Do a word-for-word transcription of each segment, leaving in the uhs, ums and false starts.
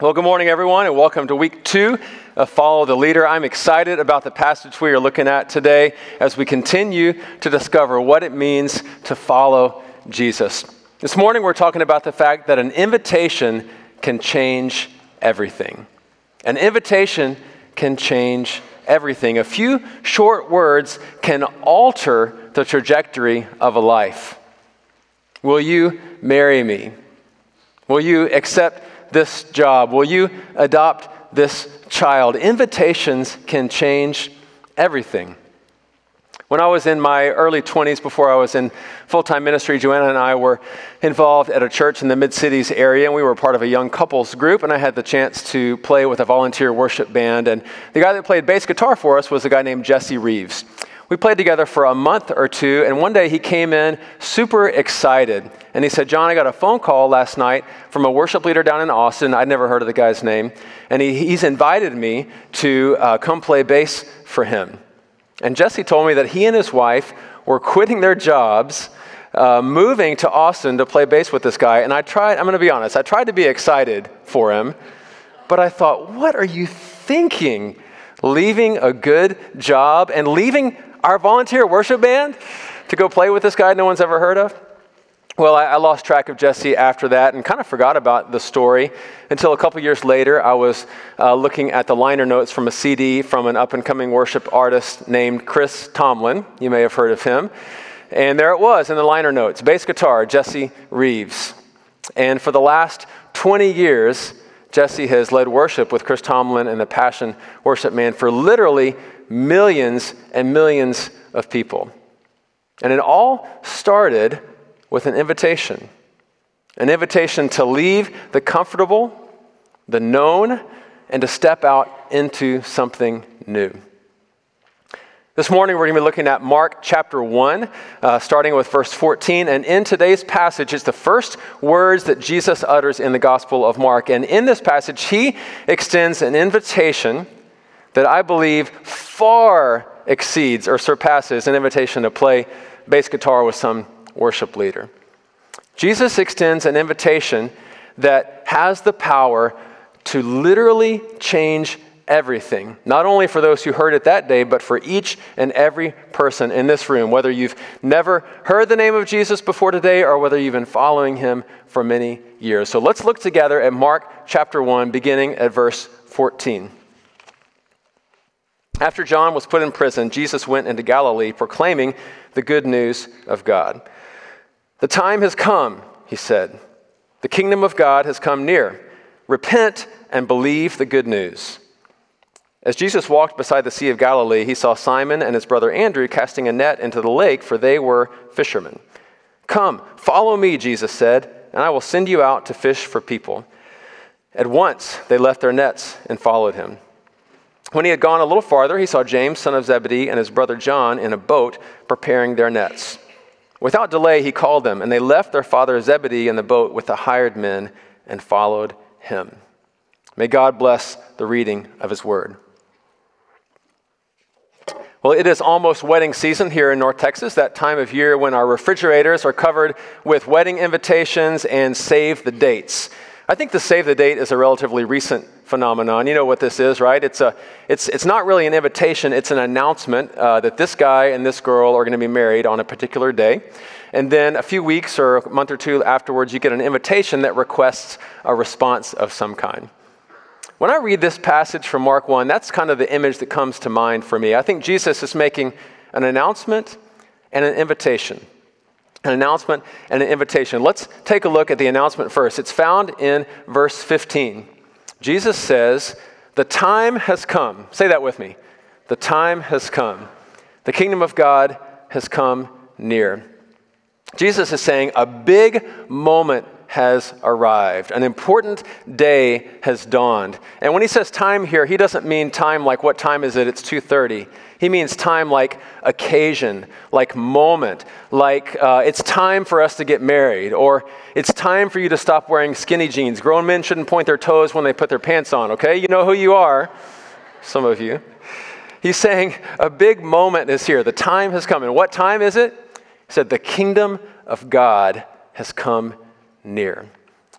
Well, good morning, everyone, and welcome to week two of Follow the Leader. I'm excited about the passage we are looking at today as we continue to discover what it means to follow Jesus. This morning, we're talking about the fact that an invitation can change everything. An invitation can change everything. A few short words can alter the trajectory of a life. Will you marry me? Will you accept this job? Will you adopt this child? Invitations can change everything. When I was in my early twenties, before I was in full-time ministry, Joanna and I were involved at a church in the Mid-Cities area, and we were part of a young couples group, and I had the chance to play with a volunteer worship band, and the guy that played bass guitar for us was a guy named Jesse Reeves. We played together for a month or two, and one day he came in super excited, and he said, "John, I got a phone call last night from a worship leader down in Austin." I'd never heard of the guy's name, and he, he's invited me to uh, come play bass for him. And Jesse told me that he and his wife were quitting their jobs, uh, moving to Austin to play bass with this guy, and I tried, I'm going to be honest, I tried to be excited for him, but I thought, what are you thinking? Leaving a good job and leaving our volunteer worship band to go play with this guy no one's ever heard of? Well, I, I lost track of Jesse after that and kind of forgot about the story until a couple years later. I was uh, looking at the liner notes from a C D from an up-and-coming worship artist named Chris Tomlin. You may have heard of him. And there it was in the liner notes, bass guitar, Jesse Reeves. And for the last twenty years, Jesse has led worship with Chris Tomlin and the Passion Worship Band for literally millions and millions of people. And it all started with an invitation. An invitation to leave the comfortable, the known, and to step out into something new. This morning we're going to be looking at Mark chapter one, uh, starting with verse fourteen. And in today's passage, it's the first words that Jesus utters in the Gospel of Mark. And in this passage, he extends an invitation that I believe far exceeds or surpasses an invitation to play bass guitar with some worship leader. Jesus extends an invitation that has the power to literally change everything, not only for those who heard it that day, but for each and every person in this room, whether you've never heard the name of Jesus before today or whether you've been following him for many years. So let's look together at Mark chapter one, beginning at verse fourteen. After John was put in prison, Jesus went into Galilee proclaiming the good news of God. "The time has come," he said. "The kingdom of God has come near. Repent and believe the good news." As Jesus walked beside the Sea of Galilee, he saw Simon and his brother Andrew casting a net into the lake, for they were fishermen. "Come, follow me," Jesus said, "and I will send you out to fish for people." At once they left their nets and followed him. When he had gone a little farther, he saw James, son of Zebedee, and his brother John in a boat preparing their nets. Without delay, he called them, and they left their father Zebedee in the boat with the hired men and followed him. May God bless the reading of his word. Well, it is almost wedding season here in North Texas, that time of year when our refrigerators are covered with wedding invitations and save the dates. I think the save the date is a relatively recent phenomenon. You know what this is, right? It's a, it's, it's not really an invitation. It's an announcement uh, that this guy and this girl are going to be married on a particular day. And then a few weeks or a month or two afterwards, you get an invitation that requests a response of some kind. When I read this passage from Mark one, that's kind of the image that comes to mind for me. I think Jesus is making an announcement and an invitation. An announcement and an invitation. Let's take a look at the announcement first. It's found in verse fifteen. Jesus says, "The time has come." Say that with me. The time has come. The kingdom of God has come near. Jesus is saying a big moment has arrived. An important day has dawned. And when he says time here, he doesn't mean time like what time is it? It's two thirty. He means time like occasion, like moment, like uh, it's time for us to get married, or it's time for you to stop wearing skinny jeans. Grown men shouldn't point their toes when they put their pants on, okay? You know who you are, some of you. He's saying a big moment is here. The time has come. And what time is it? He said the kingdom of God has come near.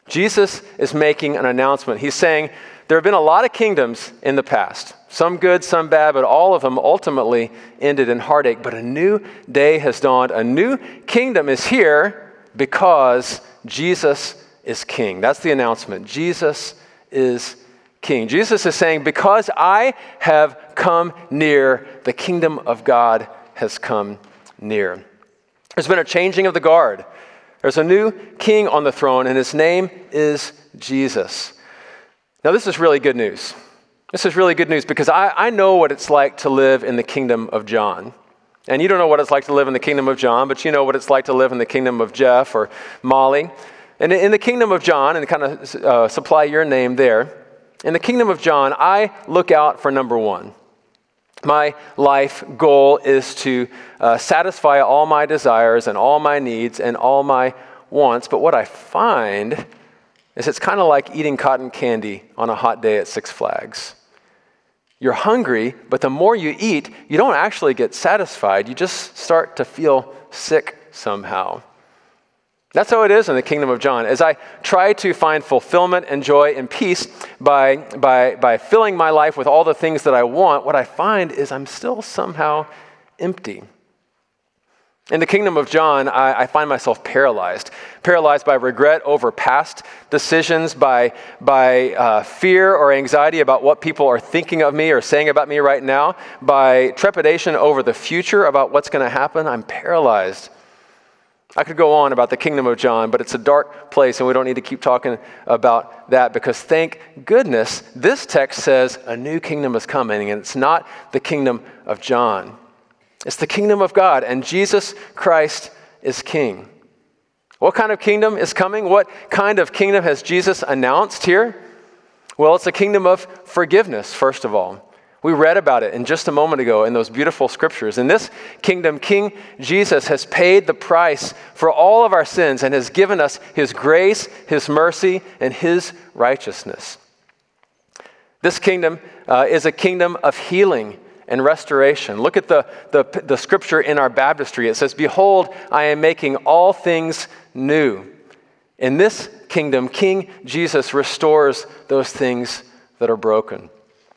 Jesus is making an announcement. He's saying there have been a lot of kingdoms in the past, some good, some bad, but all of them ultimately ended in heartache. But a new day has dawned. A new kingdom is here because Jesus is king. That's the announcement. Jesus is king. Jesus is saying, because I have come near, the kingdom of God has come near. There's been a changing of the guard. There's a new king on the throne, and his name is Jesus. Now, this is really good news. This is really good news because I, I know what it's like to live in the kingdom of John. And you don't know what it's like to live in the kingdom of John, but you know what it's like to live in the kingdom of Jeff or Molly. And in the kingdom of John, and kind of uh, supply your name there, in the kingdom of John, I look out for number one. My life goal is to uh, satisfy all my desires and all my needs and all my wants. But what I find is it's kind of like eating cotton candy on a hot day at Six Flags. You're hungry, but the more you eat, you don't actually get satisfied. You just start to feel sick somehow. That's how it is in the kingdom of John. As I try to find fulfillment and joy and peace by, by, by filling my life with all the things that I want, what I find is I'm still somehow empty. In the kingdom of John, I, I find myself paralyzed. Paralyzed by regret over past decisions, by, by uh, fear or anxiety about what people are thinking of me or saying about me right now, by trepidation over the future about what's going to happen. I'm paralyzed. I could go on about the kingdom of John, but it's a dark place, and we don't need to keep talking about that because thank goodness this text says a new kingdom is coming, and it's not the kingdom of John. It's the kingdom of God, and Jesus Christ is king. What kind of kingdom is coming? What kind of kingdom has Jesus announced here? Well, it's a kingdom of forgiveness, first of all. We read about it in just a moment ago in those beautiful scriptures. In this kingdom, King Jesus has paid the price for all of our sins and has given us his grace, his mercy, and his righteousness. This kingdom uh, is a kingdom of healing and restoration. Look at the, the, the scripture in our baptistry. It says, "Behold, I am making all things new." In this kingdom, King Jesus restores those things that are broken.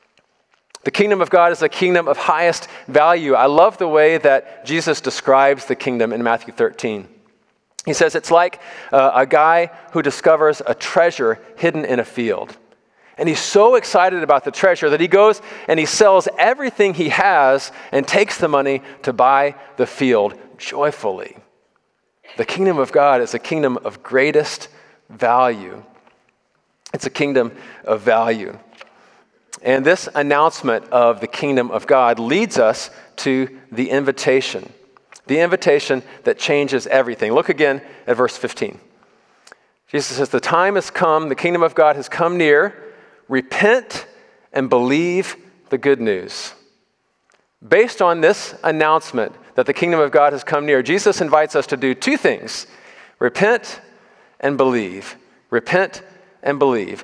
The kingdom of God is a kingdom of highest value. I love the way that Jesus describes the kingdom in Matthew thirteen. He says it's like uh, a guy who discovers a treasure hidden in a field. And he's so excited about the treasure that he goes and he sells everything he has and takes the money to buy the field joyfully. The kingdom of God is a kingdom of greatest value. It's a kingdom of value. And this announcement of the kingdom of God leads us to the invitation. The invitation that changes everything. Look again at verse fifteen. Jesus says, "The time has come, the kingdom of God has come near. Repent and believe the good news." Based on this announcement that the kingdom of God has come near, Jesus invites us to do two things: repent and believe. Repent and believe.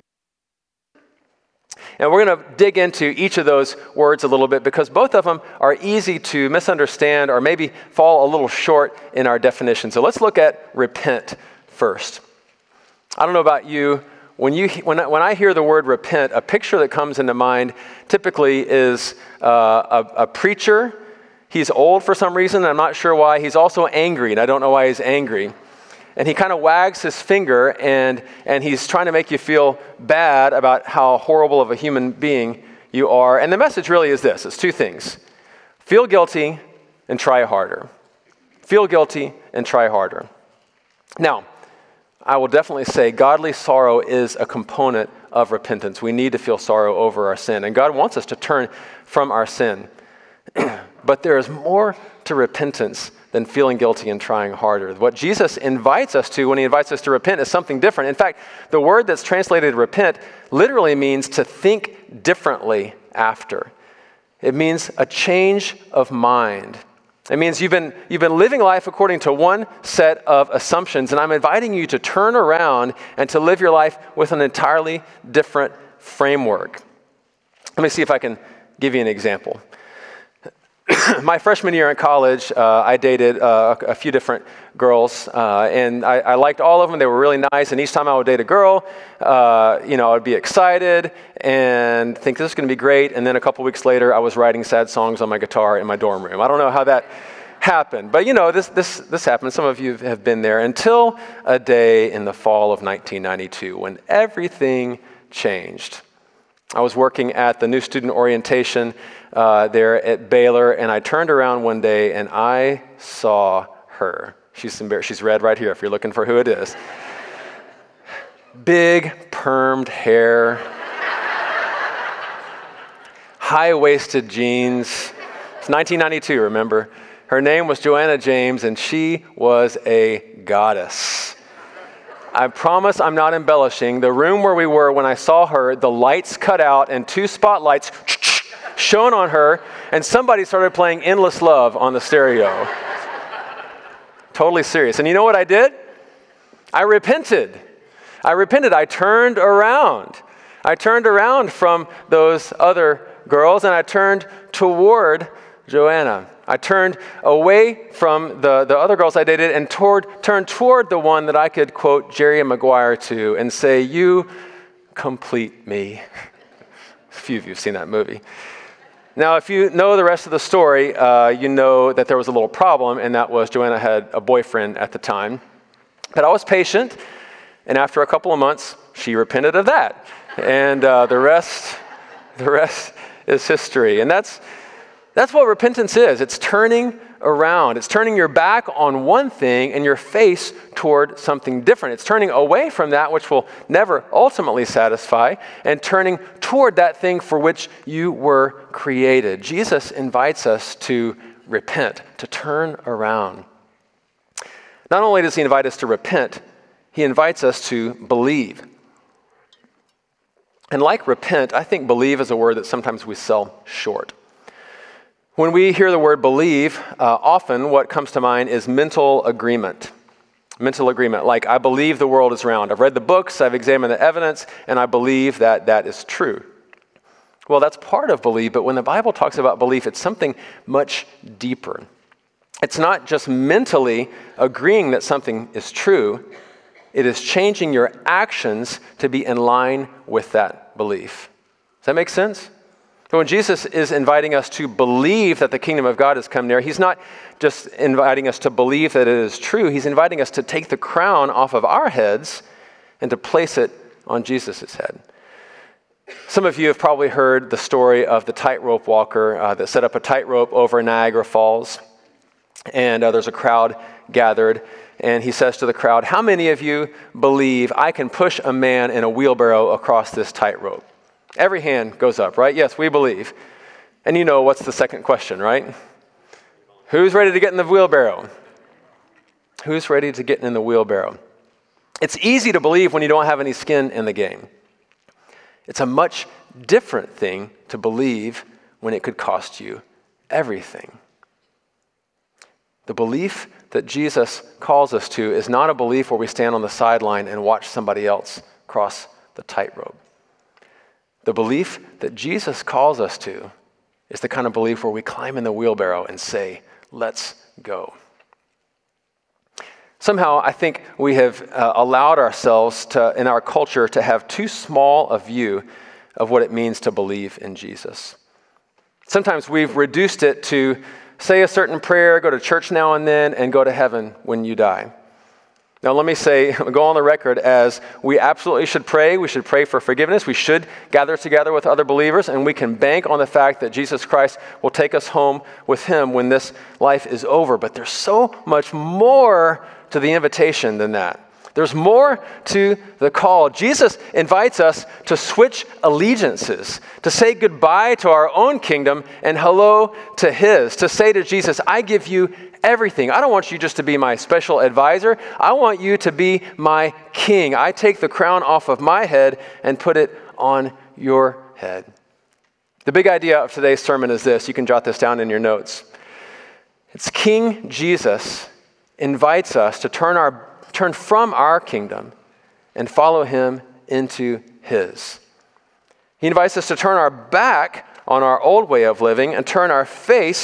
And we're going to dig into each of those words a little bit because both of them are easy to misunderstand or maybe fall a little short in our definition. So let's look at repent first. I don't know about you. When you when I, when I hear the word repent, a picture that comes into mind typically is uh, a, a preacher. He's old for some reason. I'm not sure why. He's also angry, and I don't know why he's angry. And he kind of wags his finger, and, and he's trying to make you feel bad about how horrible of a human being you are. And the message really is this. It's two things. Feel guilty and try harder. Feel guilty and try harder. Now, I will definitely say godly sorrow is a component of repentance. We need to feel sorrow over our sin, and God wants us to turn from our sin. But there is more to repentance than feeling guilty and trying harder. What Jesus invites us to when he invites us to repent is something different. In fact, the word that's translated repent literally means to think differently after. It means a change of mind. It means you've been, you've been living life according to one set of assumptions, and I'm inviting you to turn around and to live your life with an entirely different framework. Let me see if I can give you an example. My freshman year in college, uh, I dated uh, a few different girls, uh, and I, I liked all of them. They were really nice, and each time I would date a girl, uh, you know, I'd be excited and think this is going to be great, and then a couple weeks later, I was writing sad songs on my guitar in my dorm room. I don't know how that happened, but you know, this this this happened. Some of you have been there until a day in the fall of nineteen ninety-two when everything changed. I was working at the new student orientation uh, there at Baylor, and I turned around one day and I saw her. She's embarrassed. She's red right here if you're looking for who it is. Big permed hair, high-waisted jeans. It's nineteen ninety-two, remember? Her name was Joanna James, and she was a goddess. I promise I'm not embellishing. The room where we were when I saw her, the lights cut out and two spotlights shone on her, and somebody started playing Endless Love on the stereo. Totally serious. And you know what I did? I repented. I repented. I turned around. I turned around from those other girls, and I turned toward Joanna. I turned away from the, the other girls I dated and toward, turned toward the one that I could quote Jerry Maguire to and say, "You complete me." A few of you have seen that movie. Now, if you know the rest of the story, uh, you know that there was a little problem, and that was Joanna had a boyfriend at the time. But I was patient, and after a couple of months, she repented of that. And uh, the rest, the rest is history. And that's That's what repentance is. It's turning around. It's turning your back on one thing and your face toward something different. It's turning away from that which will never ultimately satisfy and turning toward that thing for which you were created. Jesus invites us to repent, to turn around. Not only does he invite us to repent, he invites us to believe. And like repent, I think believe is a word that sometimes we sell short. When we hear the word believe, uh, often what comes to mind is mental agreement. Mental agreement, like I believe the world is round. I've read the books, I've examined the evidence, and I believe that that is true. Well, that's part of belief, but when the Bible talks about belief, it's something much deeper. It's not just mentally agreeing that something is true, it is changing your actions to be in line with that belief. Does that make sense? So when Jesus is inviting us to believe that the kingdom of God has come near, he's not just inviting us to believe that it is true. He's inviting us to take the crown off of our heads and to place it on Jesus' head. Some of you have probably heard the story of the tightrope walker uh, that set up a tightrope over Niagara Falls. And uh, there's a crowd gathered. And he says to the crowd, "How many of you believe I can push a man in a wheelbarrow across this tightrope?" Every hand goes up, right? Yes, we believe. And you know what's the second question, right? Who's ready to get in the wheelbarrow? Who's ready to get in the wheelbarrow? It's easy to believe when you don't have any skin in the game. It's a much different thing to believe when it could cost you everything. The belief that Jesus calls us to is not a belief where we stand on the sideline and watch somebody else cross the tightrope. The belief that Jesus calls us to is the kind of belief where we climb in the wheelbarrow and say, "Let's go." Somehow, I think we have uh, allowed ourselves to, in our culture, to have too small a view of what it means to believe in Jesus. Sometimes we've reduced it to say a certain prayer, go to church now and then, and go to heaven when you die. Now, let me say, go on the record as we absolutely should pray. We should pray for forgiveness. We should gather together with other believers, and we can bank on the fact that Jesus Christ will take us home with him when this life is over. But there's so much more to the invitation than that. There's more to the call. Jesus invites us to switch allegiances, to say goodbye to our own kingdom and hello to his, to say to Jesus, "I give you everything. I don't want you just to be my special advisor. I want you to be my king. I take the crown off of my head and put it on your head." The big idea of today's sermon is this. You can jot this down in your notes. It's King Jesus invites us to turn our turn from our kingdom and follow him into his. He invites us to turn our back on our old way of living and turn our face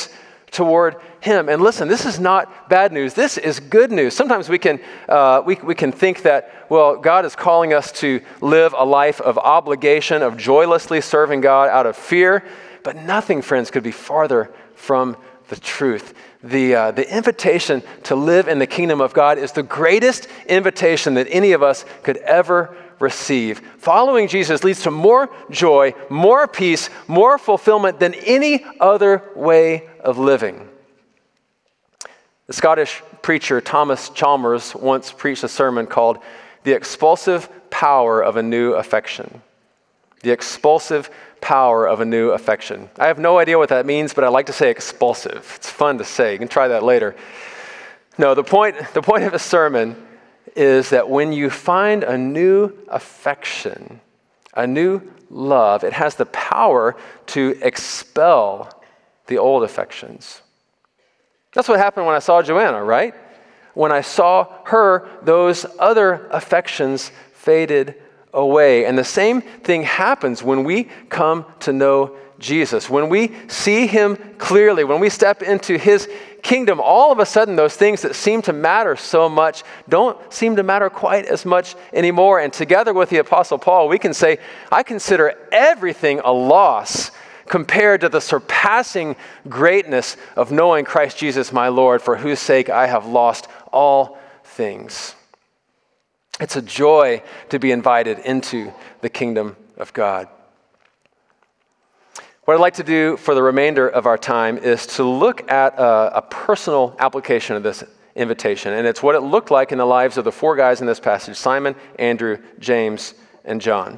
toward him. And listen, this is not bad news. This is good news. Sometimes we can uh, we, we can think that, well, God is calling us to live a life of obligation, of joylessly serving God out of fear. But nothing, friends, could be farther from the truth. The, uh, the invitation to live in the kingdom of God is the greatest invitation that any of us could ever receive. Following Jesus leads to more joy, more peace, more fulfillment than any other way of living. The Scottish preacher Thomas Chalmers once preached a sermon called The Expulsive Power of a New Affection. The expulsive power of a new affection. I have no idea what that means, but I like to say expulsive. It's fun to say. You can try that later. No, the point, the point of a sermon is that when you find a new affection, a new love, it has the power to expel the old affections. That's what happened when I saw Joanna, right? When I saw her, those other affections faded away. And the same thing happens when we come to know Jesus. When we see him clearly, when we step into his kingdom, all of a sudden those things that seem to matter so much don't seem to matter quite as much anymore. And together with the Apostle Paul, we can say, I consider everything a loss compared to the surpassing greatness of knowing Christ Jesus my Lord, for whose sake I have lost all things. It's a joy to be invited into the kingdom of God. What I'd like to do for the remainder of our time is to look at a, a personal application of this invitation, and it's what it looked like in the lives of the four guys in this passage: Simon, Andrew, James, and John.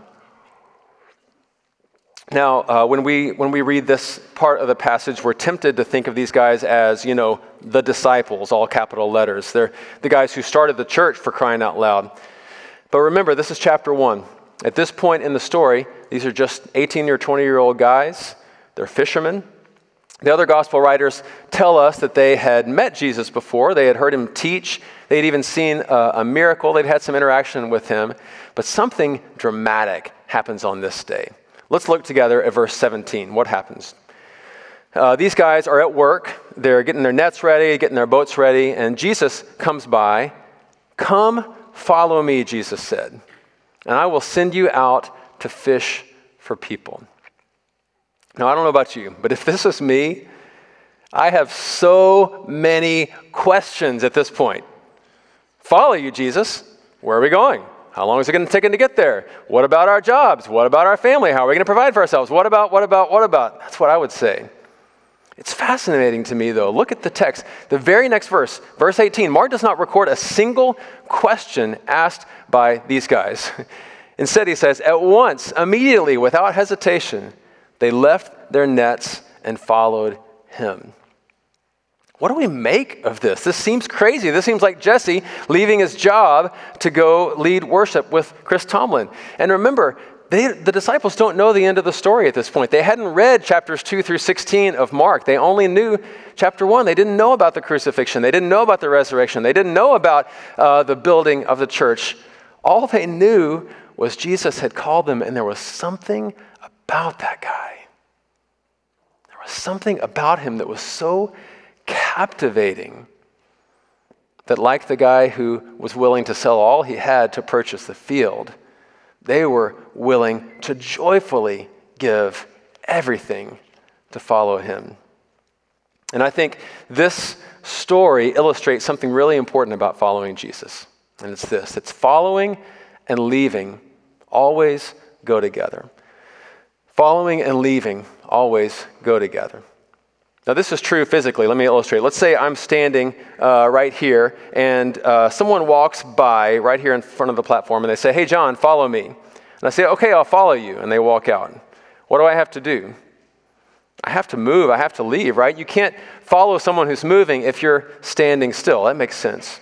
Now, uh, when we when we read this part of the passage, we're tempted to think of these guys as, you know, the disciples, all capital letters. They're the guys who started the church, for crying out loud. But remember, this is chapter one. At this point in the story, these are just eighteen or twenty-year-old guys. They're fishermen. The other gospel writers tell us that they had met Jesus before. They had heard him teach. They had even seen a, a miracle. They'd had some interaction with him. But something dramatic happens on this day. Let's look together at verse seventeen. What happens? Uh, these guys are at work. They're getting their nets ready, getting their boats ready, and Jesus comes by. Come, follow me, Jesus said, and I will send you out to fish for people. Now, I don't know about you, but if this is me, I have so many questions at this point. Follow you, Jesus. Where are we going? How long is it going to take to get there? What about our jobs? What about our family? How are we going to provide for ourselves? What about, what about, what about? That's what I would say. It's fascinating to me, though. Look at the text. The very next verse, verse eighteen, Mark does not record a single question asked by these guys. Instead, he says, at once, immediately, without hesitation, they left their nets and followed him. What do we make of this? This seems crazy. This seems like Jesse leaving his job to go lead worship with Chris Tomlin. And remember, they, the disciples don't know the end of the story at this point. They hadn't read chapters two through sixteen of Mark. They only knew chapter one. They didn't know about the crucifixion. They didn't know about the resurrection. They didn't know about uh, the building of the church. All they knew was Jesus had called them, and there was something about that guy. There was something about him that was so captivating that, like the guy who was willing to sell all he had to purchase the field, they were willing to joyfully give everything to follow him. And I think this story illustrates something really important about following Jesus. And it's this: it's following and leaving always go together. Following and leaving always go together. Now, this is true physically. Let me illustrate. Let's say I'm standing uh, right here, and uh, someone walks by right here in front of the platform, and they say, hey, John, follow me. And I say, okay, I'll follow you. And they walk out. What do I have to do? I have to move. I have to leave, right? You can't follow someone who's moving if you're standing still. That makes sense.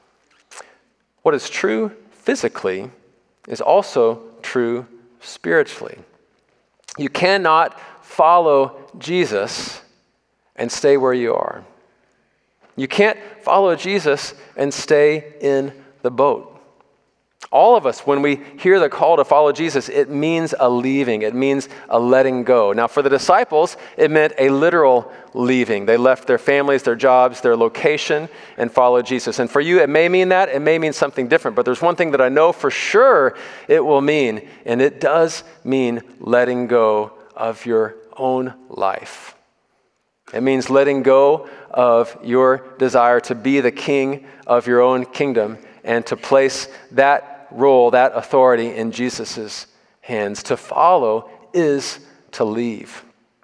What is true physically is also true spiritually. You cannot follow Jesus and stay where you are. You can't follow Jesus and stay in the boat. all of us, when we hear the call to follow Jesus, it means a leaving. It means a letting go. Now, for the disciples, it meant a literal leaving. They left their families, their jobs, their location, and followed Jesus. And for you, it may mean that. It may mean something different. But there's one thing that I know for sure it will mean, and it does mean letting go of your own life. It means letting go of your desire to be the king of your own kingdom and to place that role, that authority in Jesus' hands. To follow is to leave.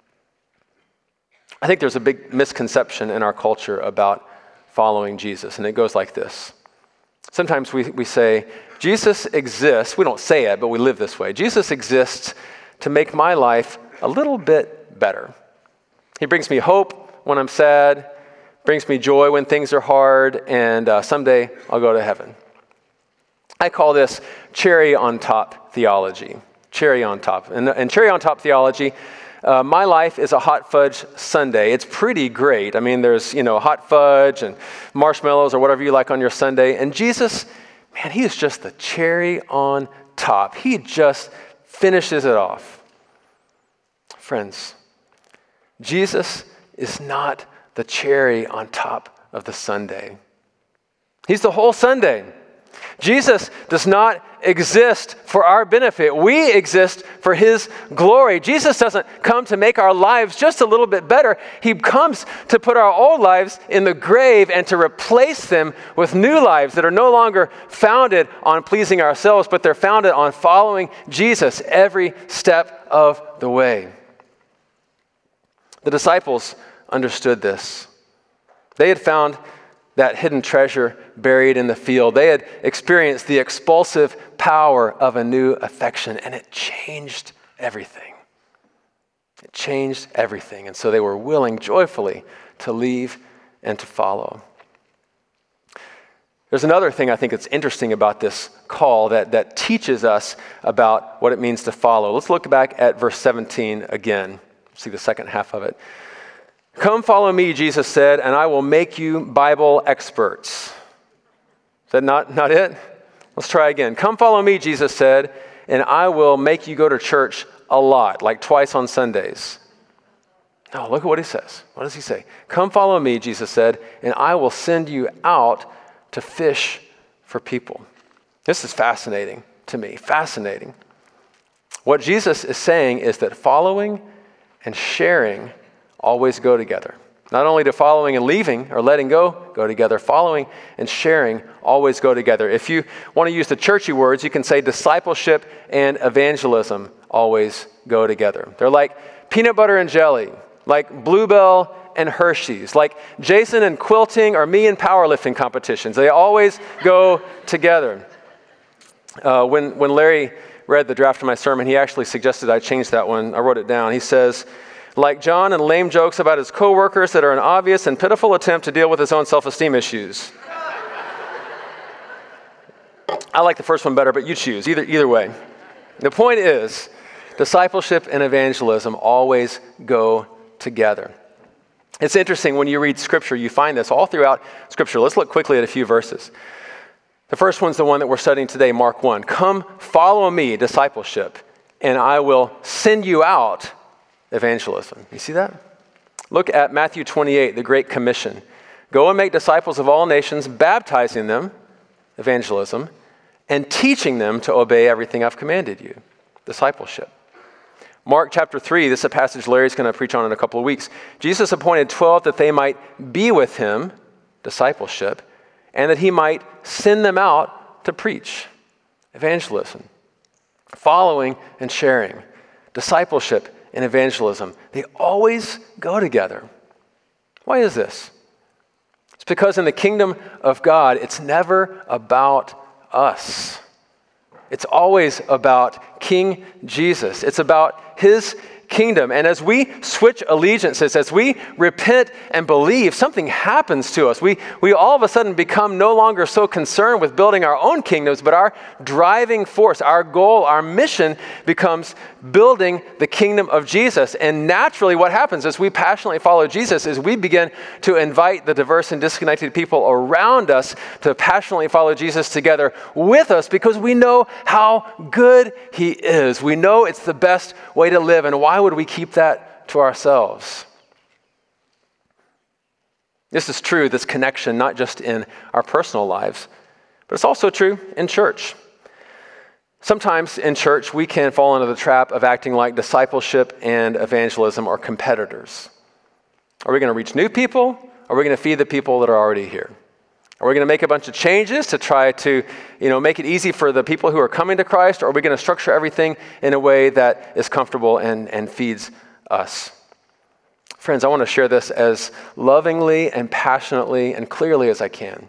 I think there's a big misconception in our culture about following Jesus, and it goes like this. Sometimes we, we say, Jesus exists, we don't say it, but we live this way. Jesus exists to make my life a little bit better. He brings me hope when I'm sad, brings me joy when things are hard, and uh, someday I'll go to heaven. I call this cherry on top theology. Cherry on top. And, and cherry on top theology, uh, my life is a hot fudge sundae. It's pretty great. I mean, there's, you know, hot fudge and marshmallows or whatever you like on your sundae. And Jesus, man, he is just the cherry on top. He just finishes it off. Friends, Jesus is not the cherry on top of the sundae. He's the whole sundae. Jesus does not exist for our benefit. We exist for his glory. Jesus doesn't come to make our lives just a little bit better. He comes to put our old lives in the grave and to replace them with new lives that are no longer founded on pleasing ourselves, but they're founded on following Jesus every step of the way. The disciples understood this. They had found that hidden treasure buried in the field. They had experienced the expulsive power of a new affection, and it changed everything. It changed everything. And so they were willing joyfully to leave and to follow. There's another thing I think that's interesting about this call that, that teaches us about what it means to follow. Let's look back at verse seventeen again. See the second half of it. Come follow me, Jesus said, and I will make you Bible experts. Is that not, not it? Let's try again. Come follow me, Jesus said, and I will make you go to church a lot, like twice on Sundays. No, look at what he says. What does he say? Come follow me, Jesus said, and I will send you out to fish for people. This is fascinating to me, fascinating. What Jesus is saying is that following and sharing always go together. Not only do following and leaving or letting go go together, following and sharing always go together. If you want to use the churchy words, you can say discipleship and evangelism always go together. They're like peanut butter and jelly, like Bluebell and Hershey's, like Jason and quilting or me and powerlifting competitions. They always go together. Uh, when, when Larry read the draft of my sermon, he actually suggested I change that one. I wrote it down. He says, like John and lame jokes about his coworkers that are an obvious and pitiful attempt to deal with his own self-esteem issues. I like the first one better, but you choose. Either, either way. The point is, discipleship and evangelism always go together. It's interesting when you read Scripture, you find this all throughout Scripture. Let's look quickly at a few verses. The first one's the one that we're studying today, Mark one. Come, follow me, discipleship, and I will send you out, evangelism. You see that? Look at Matthew twenty-eight, the Great Commission. Go and make disciples of all nations, baptizing them, evangelism, and teaching them to obey everything I've commanded you, discipleship. Mark chapter three, this is a passage Larry's going to preach on in a couple of weeks. Jesus appointed twelve that they might be with him, discipleship, and that he might send them out to preach, evangelism. Following and sharing, discipleship and evangelism, they always go together. Why is this? It's because in the kingdom of God, it's never about us. It's always about King Jesus. It's about his kingdom. And as we switch allegiances, as we repent and believe, something happens to us. We, we all of a sudden become no longer so concerned with building our own kingdoms, but our driving force, our goal, our mission becomes building the kingdom of Jesus. And naturally what happens as we passionately follow Jesus is we begin to invite the diverse and disconnected people around us to passionately follow Jesus together with us because we know how good he is. We know it's the best way to live, and why would we keep that to ourselves? This is true, this connection, not just in our personal lives, but it's also true in church. Sometimes in church, we can fall into the trap of acting like discipleship and evangelism are competitors. Are we going to reach new people? Or are we going to feed the people that are already here? Are we going to make a bunch of changes to try to, you know, make it easy for the people who are coming to Christ? Or are we going to structure everything in a way that is comfortable and, and feeds us? Friends, I want to share this as lovingly and passionately and clearly as I can.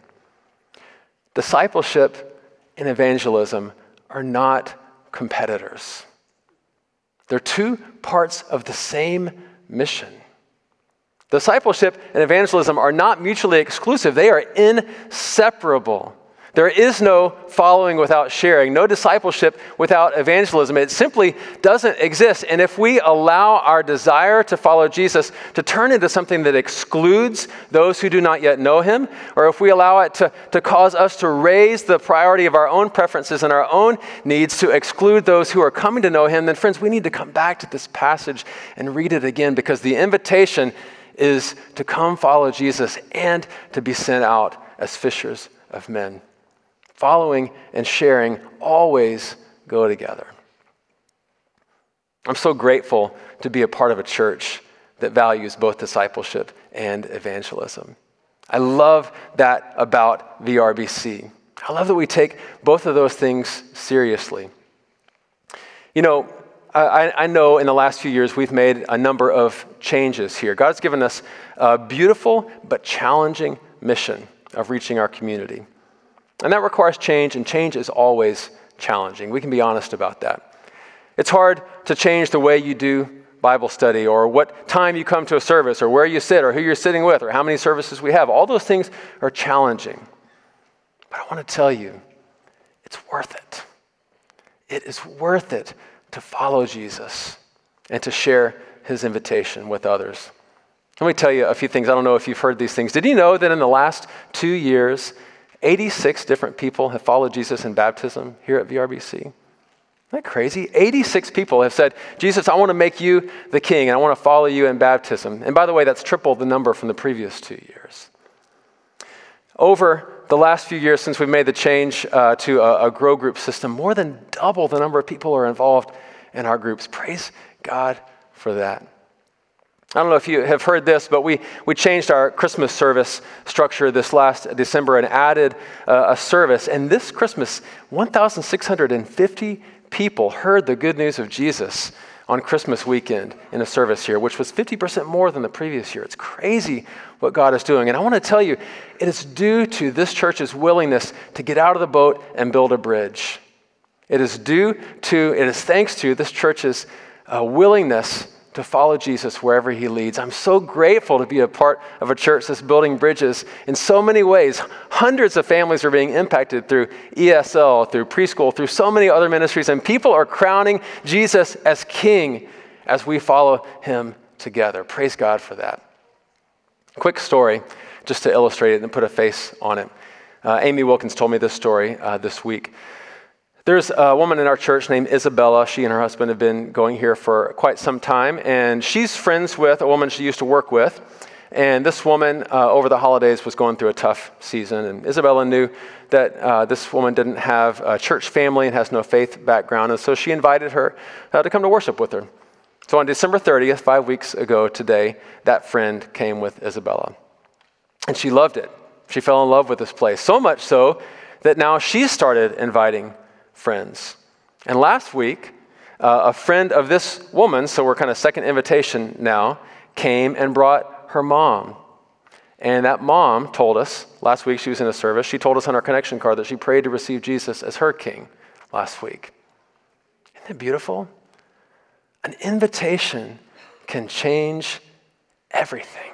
Discipleship and evangelism are not competitors. They're two parts of the same mission. Discipleship and evangelism are not mutually exclusive. They are inseparable. There is no following without sharing, no discipleship without evangelism. It simply doesn't exist. And if we allow our desire to follow Jesus to turn into something that excludes those who do not yet know him, or if we allow it to, to cause us to raise the priority of our own preferences and our own needs to exclude those who are coming to know him, then friends, we need to come back to this passage and read it again, because the invitation is to come follow Jesus and to be sent out as fishers of men. Following and sharing always go together. I'm so grateful to be a part of a church that values both discipleship and evangelism. I love that about V R B C. I love that we take both of those things seriously. You know, I, I know in the last few years we've made a number of changes here. God's given us a beautiful but challenging mission of reaching our community. And that requires change, and change is always challenging. We can be honest about that. It's hard to change the way you do Bible study, or what time you come to a service, or where you sit, or who you're sitting with, or how many services we have. All those things are challenging. But I want to tell you, it's worth it. It is worth it to follow Jesus and to share his invitation with others. Let me tell you a few things. I don't know if you've heard these things. Did you know that in the last two years, eighty-six different people have followed Jesus in baptism here at V R B C? Isn't that crazy? eighty-six people have said, Jesus, I want to make you the king, and I want to follow you in baptism. And by the way, that's triple the number from the previous two years. Over the last few years since we've made the change uh, to a, a grow group system, more than double the number of people are involved in our groups. Praise God for that. I don't know if you have heard this, but we, we changed our Christmas service structure this last December and added uh, a service. And this Christmas, one thousand six hundred fifty people heard the good news of Jesus on Christmas weekend in a service here, which was fifty percent more than the previous year. It's crazy what God is doing. And I want to tell you, it is due to this church's willingness to get out of the boat and build a bridge. It is due to, it is thanks to this church's uh, willingness to follow Jesus wherever he leads. I'm so grateful to be a part of a church that's building bridges in so many ways. Hundreds of families are being impacted through E S L, through preschool, through so many other ministries, and people are crowning Jesus as king as we follow him together. Praise God for that. Quick story, just to illustrate it and put a face on it. Uh, Amy Wilkins told me this story uh, this week. There's a woman in our church named Isabella. She and her husband have been going here for quite some time, and she's friends with a woman she used to work with. And this woman, uh, over the holidays, was going through a tough season, and Isabella knew that uh, this woman didn't have a church family and has no faith background, and so she invited her uh, to come to worship with her. So on December thirtieth, five weeks ago today, that friend came with Isabella, and she loved it. She fell in love with this place, so much so that now she started inviting friends. And last week, uh, a friend of this woman, so we're kind of second invitation now, came and brought her mom. And that mom told us, last week she was in a service, she told us on our connection card that she prayed to receive Jesus as her king last week. Isn't that beautiful? An invitation can change everything.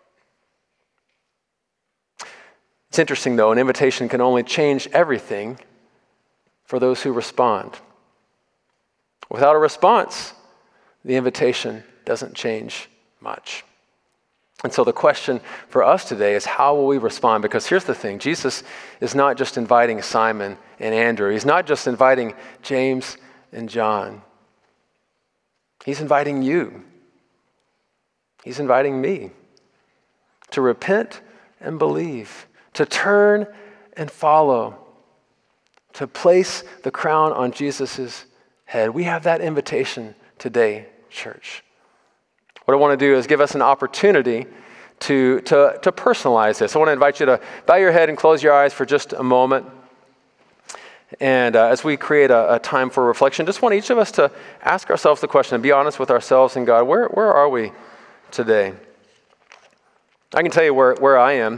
It's interesting, though, an invitation can only change everything for those who respond. Without a response, the invitation doesn't change much. And so the question for us today is, how will we respond? Because here's the thing, Jesus is not just inviting Simon and Andrew. He's not just inviting James and John. He's inviting you. He's inviting me to repent and believe, to turn and follow, to place the crown on Jesus' head. We have that invitation today, church. What I want to do is give us an opportunity to, to, to personalize this. I want to invite you to bow your head and close your eyes for just a moment. And uh, as we create a, a time for reflection, just want each of us to ask ourselves the question and be honest with ourselves and God. Where, where are we today? I can tell you where, where I am.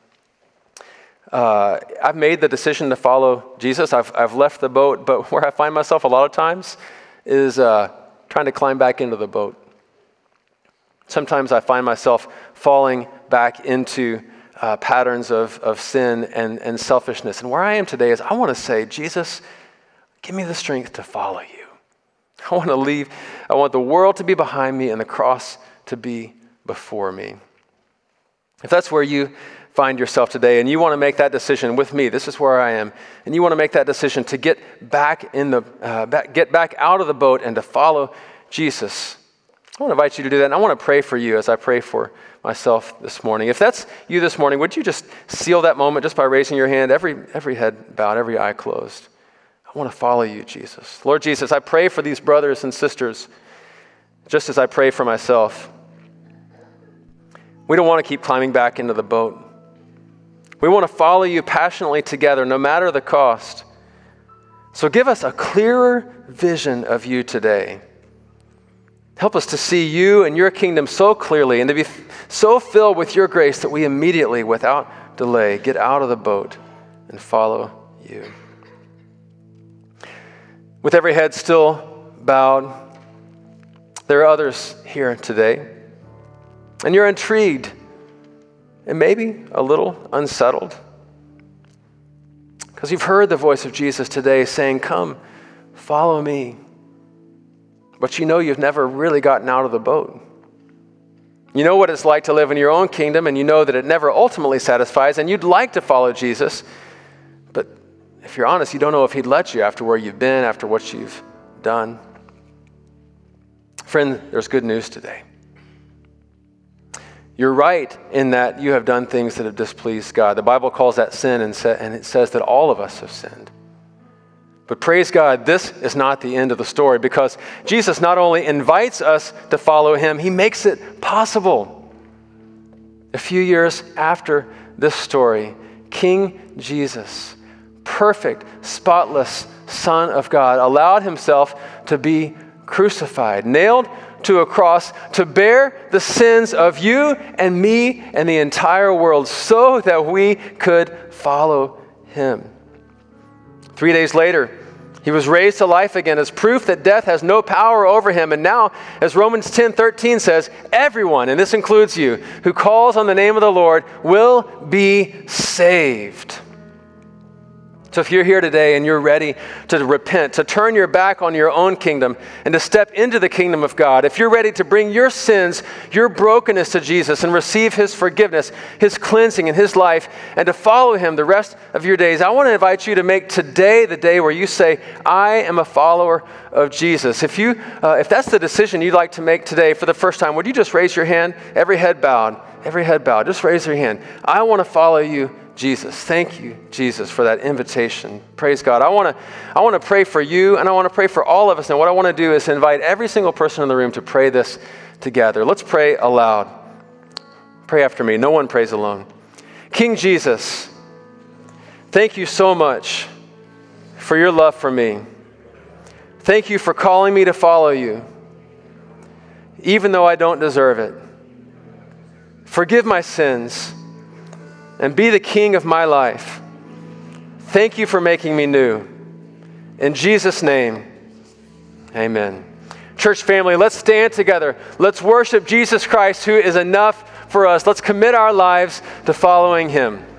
Uh, I've made the decision to follow Jesus. I've, I've left the boat, but where I find myself a lot of times is uh, trying to climb back into the boat. Sometimes I find myself falling back into uh, patterns of, of sin and, and selfishness. And where I am today is I want to say, Jesus, give me the strength to follow you. I want to leave. I want the world to be behind me and the cross to be before me. If that's where you find yourself today and you want to make that decision with me, this is where I am, and you want to make that decision to get back in the, uh, back, get back out of the boat and to follow Jesus, I want to invite you to do that, and I want to pray for you as I pray for myself this morning. If that's you this morning, would you just seal that moment just by raising your hand, every, every head bowed, every eye closed? I want to follow you, Jesus. Lord Jesus, I pray for these brothers and sisters just as I pray for myself. We don't want to keep climbing back into the boat. We want to follow you passionately together, no matter the cost. So give us a clearer vision of you today. Help us to see you and your kingdom so clearly and to be so filled with your grace that we immediately, without delay, get out of the boat and follow you. With every head still bowed, there are others here today, and you're intrigued and maybe a little unsettled because you've heard the voice of Jesus today saying, "Come, follow me." But you know you've never really gotten out of the boat. You know what it's like to live in your own kingdom, and you know that it never ultimately satisfies, and you'd like to follow Jesus, but if you're honest, you don't know if he'd let you after where you've been, after what you've done. Friend, there's good news today. You're right in that you have done things that have displeased God. The Bible calls that sin, and, sa- and it says that all of us have sinned. But praise God, this is not the end of the story, because Jesus not only invites us to follow him, he makes it possible. A few years after this story, King Jesus, perfect, spotless Son of God, allowed himself to be crucified, nailed to a cross to bear the sins of you and me and the entire world so that we could follow him. Three days later, he was raised to life again as proof that death has no power over him. And now, as Romans ten thirteen says, everyone, and this includes you, who calls on the name of the Lord will be saved. So if you're here today and you're ready to repent, to turn your back on your own kingdom and to step into the kingdom of God, if you're ready to bring your sins, your brokenness to Jesus and receive his forgiveness, his cleansing in his life, and to follow him the rest of your days, I want to invite you to make today the day where you say, I am a follower of Jesus. If you, uh, if that's the decision you'd like to make today for the first time, would you just raise your hand? Every head bowed, every head bowed. Just raise your hand. I want to follow you, Jesus. Thank you, Jesus, for that invitation. Praise God. I want to I want to pray for you, and I want to pray for all of us. And what I want to do is invite every single person in the room to pray this together. Let's pray aloud. Pray after me. No one prays alone. King Jesus, thank you so much for your love for me. Thank you for calling me to follow you, even though I don't deserve it. Forgive my sins and be the king of my life. Thank you for making me new. In Jesus' name, amen. Church family, let's stand together. Let's worship Jesus Christ, who is enough for us. Let's commit our lives to following him.